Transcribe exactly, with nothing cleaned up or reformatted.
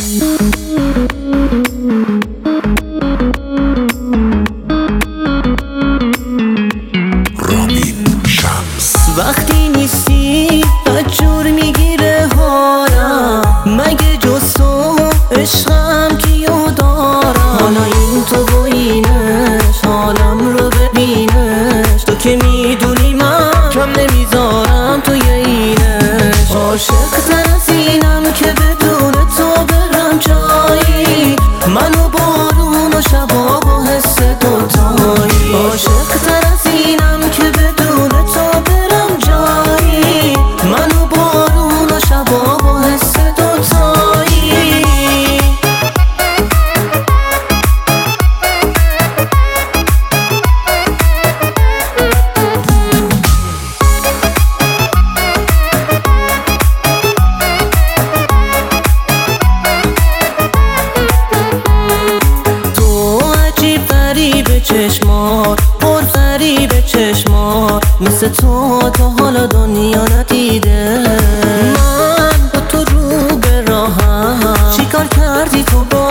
وقتی نیستی بدجور میگیره حالم، مگه جز تو عشقم کیو دارم؟ حالا این تو و اینش حالم رو ببینش، تو که میدونی من کم نمیذارم توی اینش. عاشق تر از اینم که بدون تو برم جایی، منو بارون و شبا با حس دوتایی. عاشق تر از اینم که بدون تو برم جایی، منو بارون و شبا با حس دوتایی. تو عجیب غریب چشمات، پر فریب چشمات، مثل تو تا حالا دنیا ندیده. من با تو رو به راهم چیکار کردی تو با